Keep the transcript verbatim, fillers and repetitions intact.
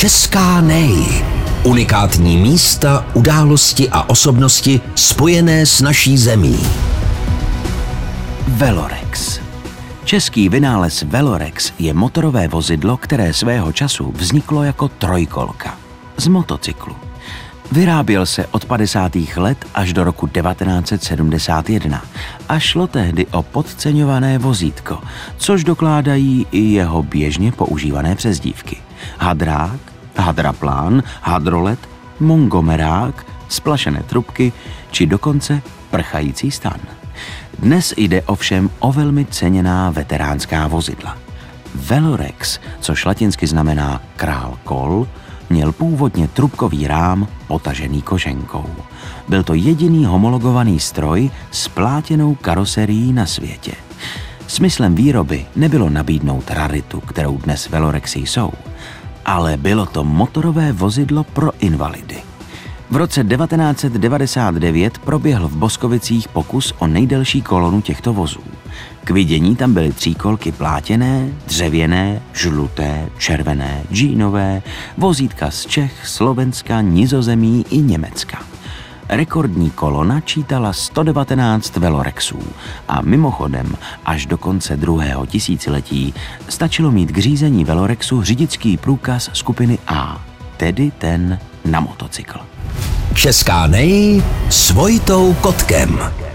Česká nej. Unikátní místa, události a osobnosti spojené s naší zemí. Velorex. Český vynález Velorex je motorové vozidlo, které svého času vzniklo jako trojkolka z motocyklu. Vyráběl se od padesátých let až do roku devatenáct set sedmdesát jedna a šlo tehdy o podceňované vozítko, což dokládají i jeho běžně používané přezdívky. Hadrák, hadraplán, hadrolet, mongomerák, splašené trubky či dokonce prchající stan. Dnes jde ovšem o velmi ceněná veteránská vozidla. Velorex, což latinsky znamená král kol, měl původně trubkový rám potažený koženkou. Byl to jediný homologovaný stroj s plátěnou karoserií na světě. Smyslem výroby nebylo nabídnout raritu, kterou dnes Velorexy jsou, ale bylo to motorové vozidlo pro invalidy. V roce devatenáct set devadesát devět proběhl v Boskovicích pokus o nejdelší kolonu těchto vozů. K vidění tam byly tříkolky plátěné, dřevěné, žluté, červené, džínové, vozítka z Čech, Slovenska, Nizozemí i Německa. Rekordní kolona čítala sto devatenáct Velorexů a mimochodem až do konce druhého tisíciletí stačilo mít k řízení Velorexu řidičský průkaz skupiny A, tedy ten na motocykl. Česká nej s Vojtou Kotkem.